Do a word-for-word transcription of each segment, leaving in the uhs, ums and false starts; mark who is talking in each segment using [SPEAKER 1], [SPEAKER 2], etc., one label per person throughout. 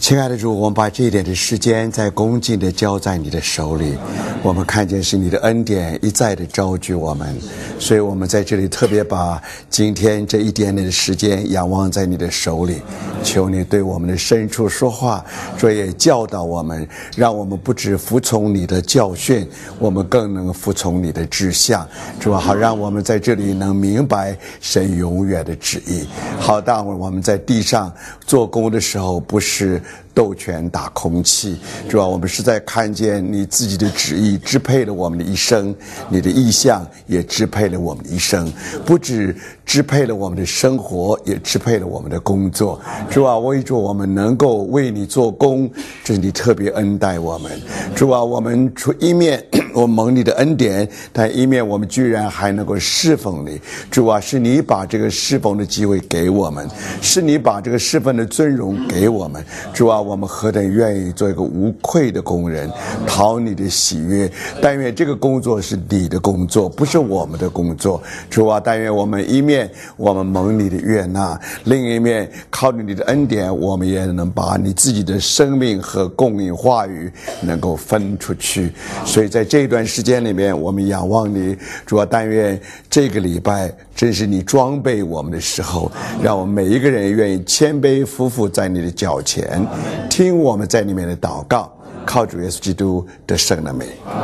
[SPEAKER 1] 亲爱的主，我们把这一点的时间再恭敬地交在你的手里。我们看见是你的恩典一再地招聚我们，所以我们在这里特别把今天这一点点的时间仰望在你的手里，求你对我们的深处说话，主也教导我们，让我们不只服从你的教训，我们更能服从你的志向，主啊，好让我们在这里能明白神永远的旨意。好，当我们在地上做工的时候，不是斗拳打空气，主啊，我们是在看见你自己的旨意支配了我们的一生，你的意向也支配了我们的一生，不只支配了我们的生活，也支配了我们的工作。主啊，为主我们能够为你做工，这是你特别恩待我们。主啊，我们除一面我们蒙你的恩典，但一面我们居然还能够侍奉你。主啊，是你把这个侍奉的机会给我们，是你把这个侍奉的尊荣给我们。主啊，我们何等愿意做一个无愧的工人，讨你的喜悦。但愿这个工作是你的工作，不是我们的工作。主啊，但愿我们一面我们蒙你的悦纳，另一面靠着你的恩典，我们也能把你自己的生命和供应话语能够分出去。所以在这段时间里面，我们仰望你。主啊，但愿这个礼拜真是你装备我们的时候，让我们每一个人愿意谦卑俯伏在你的脚前，听我们在里面的祷告，靠主耶稣基督得胜了没？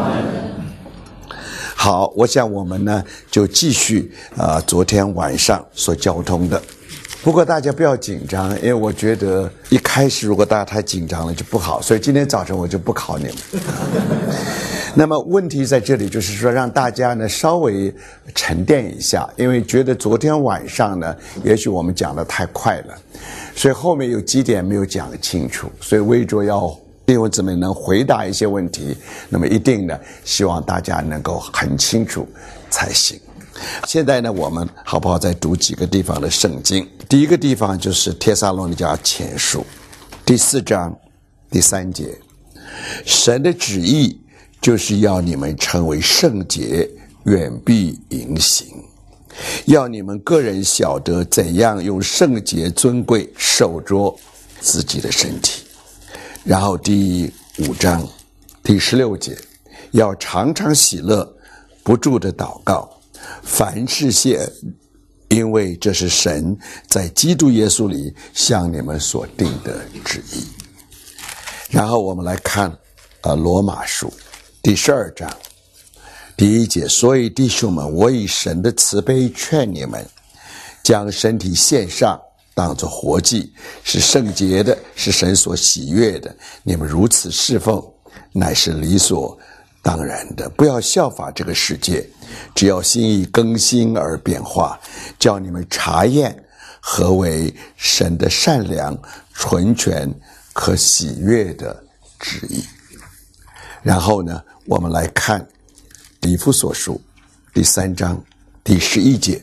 [SPEAKER 1] 好，我想我们呢就继续呃昨天晚上所交通的。不过大家不要紧张，因为我觉得一开始如果大家太紧张了就不好，所以今天早晨我就不考你们。那么问题在这里，就是说让大家呢稍微沉淀一下，因为觉得昨天晚上呢也许我们讲得太快了，所以后面有几点没有讲清楚，所以为着要弟兄姊妹能回答一些问题，那么一定呢希望大家能够很清楚才行。现在呢我们好不好再读几个地方的圣经。第一个地方就是帖撒罗尼迦前书第四章第三节，神的旨意就是要你们成为圣洁，远避淫行，要你们个人晓得怎样用圣洁尊贵守着自己的身体。然后第五章第十六节，要常常喜乐，不住的祷告，凡事谢恩，因为这是神在基督耶稣里向你们所定的旨意。然后我们来看呃罗马书第十二章第一节，所以弟兄们，我以神的慈悲劝你们，将身体献上，当作活祭，是圣洁的，是神所喜悦的。你们如此侍奉，乃是理所当然的。不要效法这个世界，只要心意更新而变化，叫你们查验何为神的善良、纯全、可喜悦的旨意。然后呢，我们来看以弗所书第三章第十一节，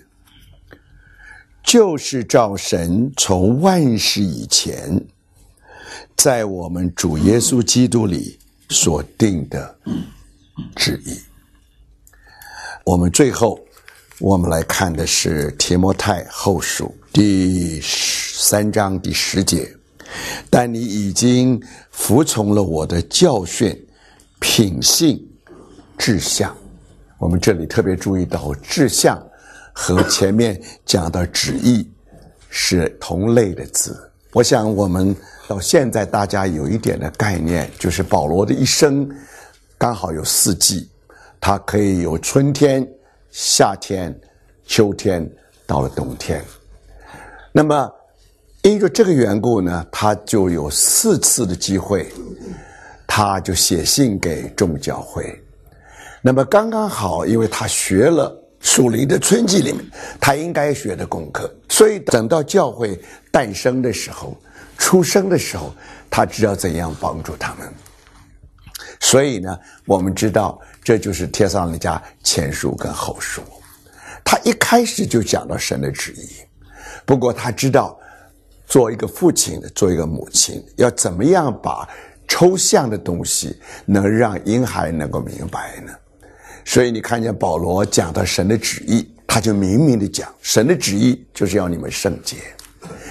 [SPEAKER 1] 就是照神从万事以前在我们主耶稣基督里所定的旨意。我们最后我们来看的是提摩太后书第三章第十节，但你已经服从了我的教训、品性、志向。我们这里特别注意到志向和前面讲的旨意是同类的字。我想我们到现在大家有一点的概念，就是保罗的一生刚好有四季，他可以有春天、夏天、秋天，到了冬天。那么因着这个缘故呢，他就有四次的机会，他就写信给众教会。那么刚刚好，因为他学了属灵的春季里面他应该学的功课，所以等到教会诞生的时候、出生的时候，他知道怎样帮助他们。所以呢，我们知道这就是帖撒罗尼迦前书跟后书，他一开始就讲到神的旨意。不过他知道做一个父亲的，做一个母亲，要怎么样把抽象的东西能让婴孩能够明白呢？所以你看见保罗讲到神的旨意，他就明明的讲，神的旨意就是要你们圣洁。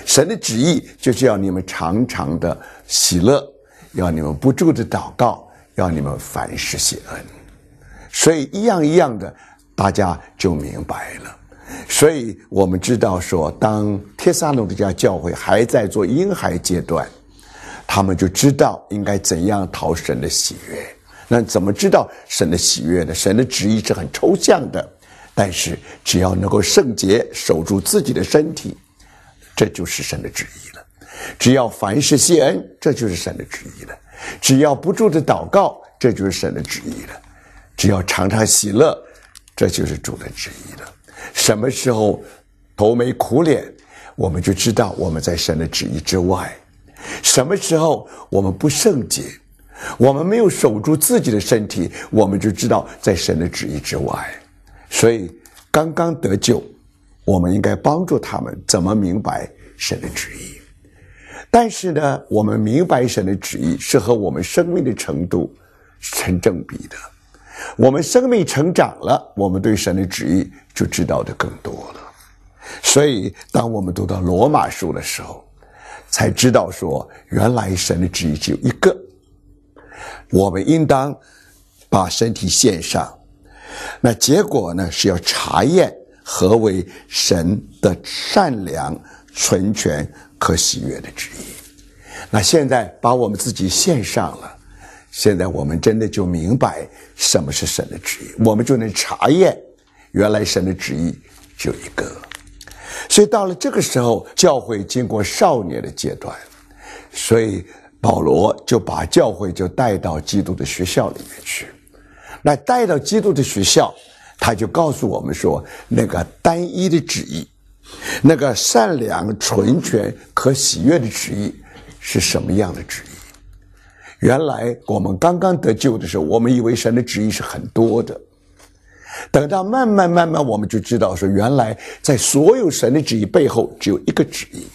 [SPEAKER 1] 神的旨意就是要你们常常的喜乐，要你们不住的祷告，要你们凡事谢恩。所以一样一样的，大家就明白了。所以我们知道说，当帖撒罗尼迦教会还在做婴孩阶段，他们就知道应该怎样讨神的喜悦。那怎么知道神的喜悦呢？神的旨意是很抽象的，但是只要能够圣洁，守住自己的身体，这就是神的旨意了。只要凡事谢恩，这就是神的旨意了。只要不住的祷告，这就是神的旨意了。只要常常喜乐，这就是主的旨意了。什么时候愁眉苦脸，我们就知道我们在神的旨意之外。什么时候我们不圣洁，我们没有守住自己的身体，我们就知道在神的旨意之外。所以刚刚得救，我们应该帮助他们怎么明白神的旨意。但是呢，我们明白神的旨意是和我们生命的程度成正比的。我们生命成长了，我们对神的旨意就知道的更多了。所以当我们读到罗马书的时候，才知道说，原来神的旨意只有一个，我们应当把身体献上。那结果呢，是要查验何为神的善良、纯全、可喜悦的旨意。那现在把我们自己献上了，现在我们真的就明白什么是神的旨意，我们就能查验原来神的旨意只有一个。所以到了这个时候，教会经过少年的阶段，所以保罗就把教会就带到基督的学校里面去。那带到基督的学校，他就告诉我们说，那个单一的旨意，那个善良、纯全、可喜悦的旨意是什么样的旨意。原来我们刚刚得救的时候，我们以为神的旨意是很多的，等到慢慢慢慢我们就知道说，原来在所有神的旨意背后只有一个旨意。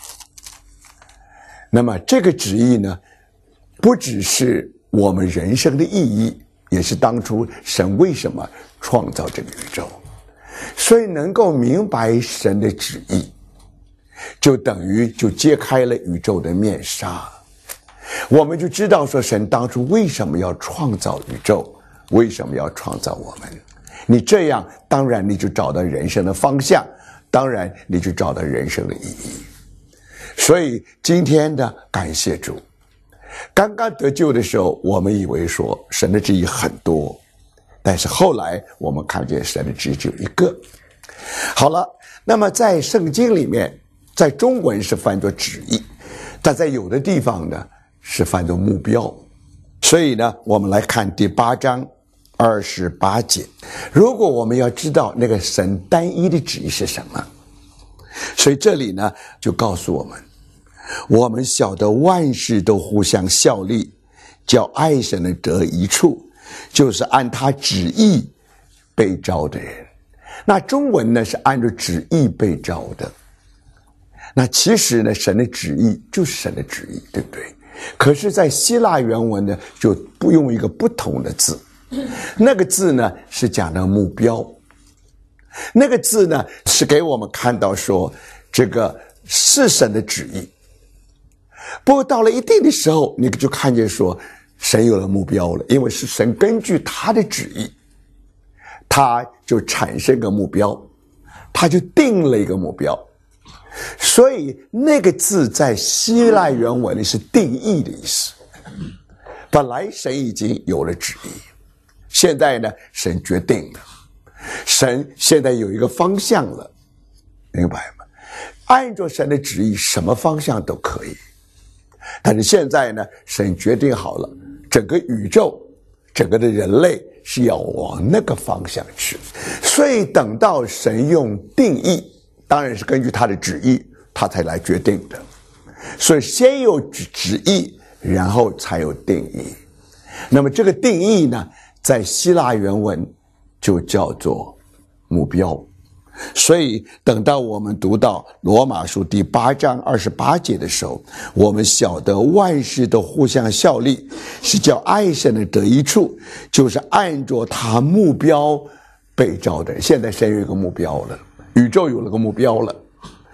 [SPEAKER 1] 那么这个旨意呢，不只是我们人生的意义，也是当初神为什么创造这个宇宙。所以能够明白神的旨意，就等于就揭开了宇宙的面纱。我们就知道说，神当初为什么要创造宇宙，为什么要创造我们。你这样，当然你就找到人生的方向，当然你就找到人生的意义。所以今天的感谢主，刚刚得救的时候，我们以为说神的旨意很多，但是后来我们看见神的旨意只有一个。好了，那么在圣经里面，在中文是翻作旨意，但在有的地方呢是翻作目标。所以呢，我们来看第八章二十八节。如果我们要知道那个神单一的旨意是什么，所以这里呢就告诉我们，我们晓得万事都互相效力，叫爱神的得益处，就是按他旨意被召的人。那中文呢是按照旨意被召的，那其实呢神的旨意就是神的旨意，对不对？可是在希腊原文呢就不用一个不同的字，那个字呢是讲的目标，那个字呢是给我们看到说这个是神的旨意。不过到了一定的时候，你就看见说神有了目标了，因为是神根据他的旨意，他就产生个目标，他就定了一个目标。所以那个字在希腊原文里是定义的意思。本来神已经有了旨意，现在呢神决定了，神现在有一个方向了，明白吗？按照神的旨意什么方向都可以，但是现在呢神决定好了，整个宇宙整个的人类是要往那个方向去。所以等到神用定义，当然是根据他的旨意他才来决定的，所以先有旨意，然后才有定义。那么这个定义呢在希腊原文就叫做目标。所以等到我们读到罗马书第八章二十八节的时候，我们晓得万事都互相效力，是叫爱神的得益处，就是按着他目标被召的人。现在神有一个目标了，宇宙有了个目标了，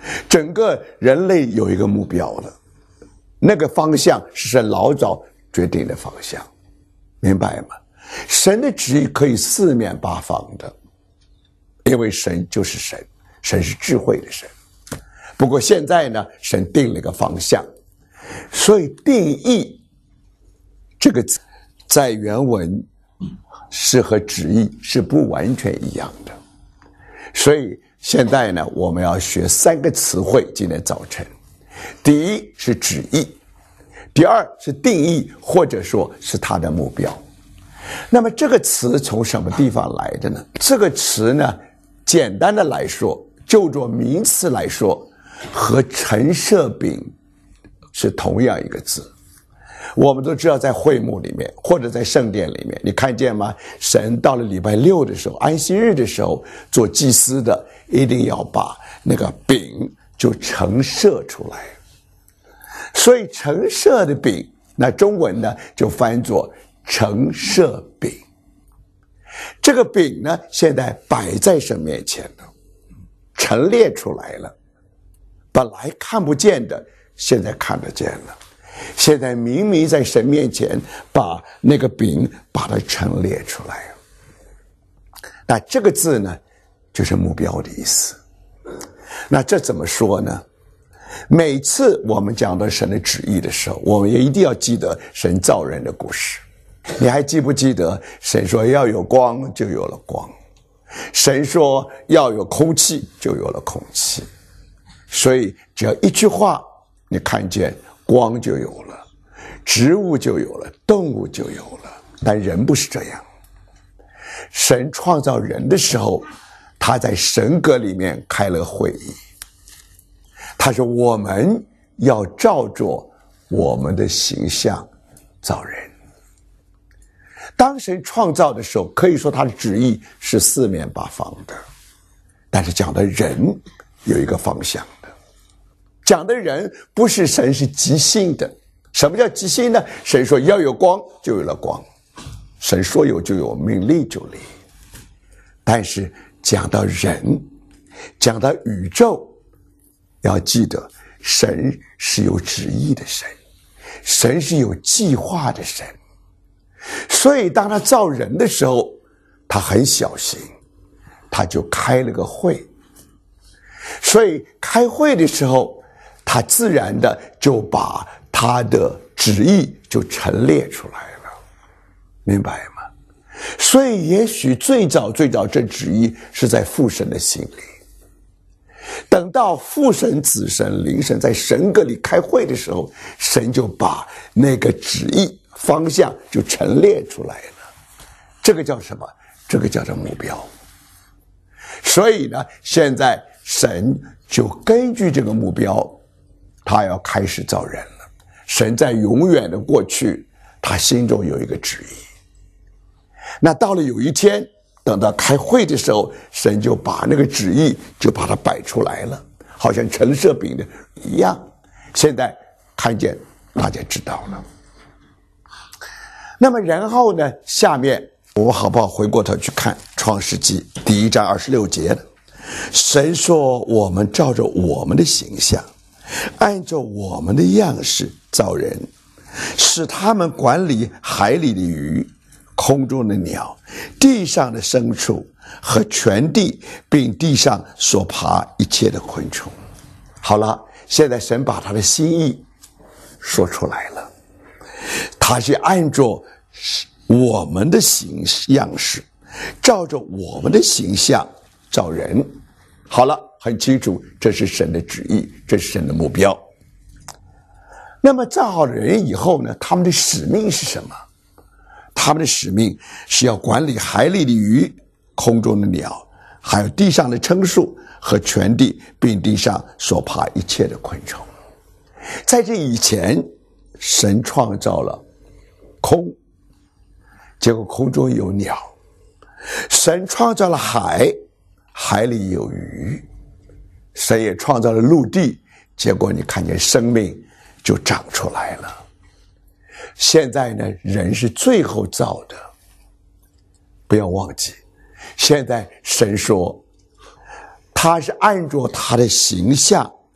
[SPEAKER 1] 整个人类有一个目标了，那个方向是神老早决定的方向，明白吗？神的旨意可以四面八方的，因为神就是神，神是智慧的神。不过现在呢，神定了一个方向，所以定义这个字在原文是和旨意是不完全一样的。所以现在呢，我们要学三个词汇，今天早晨。第一是旨意，第二是定义，或者说是它的目标。那么这个词从什么地方来的呢？这个词呢，简单的来说，就做名词来说，和陈设饼是同样一个字。我们都知道在会幕里面或者在圣殿里面，你看见吗？神到了礼拜六的时候，安息日的时候，做祭司的一定要把那个饼就陈设出来。所以陈设的饼，那中文呢就翻作陈设饼。这个饼呢，现在摆在神面前了，陈列出来了，本来看不见的，现在看得见了。现在明明在神面前把那个饼把它陈列出来。那这个字呢，就是目标的意思。那这怎么说呢？每次我们讲到神的旨意的时候，我们也一定要记得神造人的故事。你还记不记得神说要有光，就有了光；神说要有空气，就有了空气。所以只要一句话，你看见光就有了，植物就有了，动物就有了。但人不是这样。神创造人的时候，他在神格里面开了会议，他说我们要照着我们的形象造人。当神创造的时候，可以说他的旨意是四面八方的，但是讲的人有一个方向的。讲的人不是神，是即兴的。什么叫即兴呢？神说要有光，就有了光；神说有就有，命立就立。但是讲到人，讲到宇宙，要记得神是有旨意的神，神是有计划的神。所以当他造人的时候，他很小心，他就开了个会。所以开会的时候，他自然的就把他的旨意就陈列出来了，明白吗？所以也许最早最早这旨意是在父神的心里，等到父神、子神、灵神在神格里开会的时候，神就把那个旨意方向就陈列出来了。这个叫什么？这个叫做目标。所以呢，现在神就根据这个目标，他要开始造人了。神在永远的过去，他心中有一个旨意。那到了有一天，等到开会的时候，神就把那个旨意就把它摆出来了，好像陈设饼的一样。现在看见，大家知道了。那么然后呢，下面我们好不好回过头去看创世纪第一章二十六节的，神说我们照着我们的形象，按照我们的样式造人，使他们管理海里的鱼，空中的鸟，地上的牲畜和全地，并地上所爬一切的昆虫。好了，现在神把他的心意说出来了，他是按照我们的形样式，照着我们的形象造人。好了，很清楚，这是神的旨意，这是神的目标。那么造好人以后呢，他们的使命是什么？他们的使命是要管理海里的鱼，空中的鸟，还有地上的牲畜和全地，并地上所爬一切的昆虫。在这以前，神创造了空，结果空中有鸟；神创造了海，海里有鱼；神也创造了陆地，结果你看见生命就长出来了。现在呢，人是最后造的，不要忘记，现在神说他是按照他的形象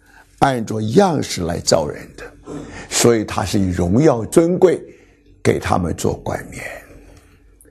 [SPEAKER 1] 按着样式来造人的，所以他是以荣耀尊贵给他们做冠冕。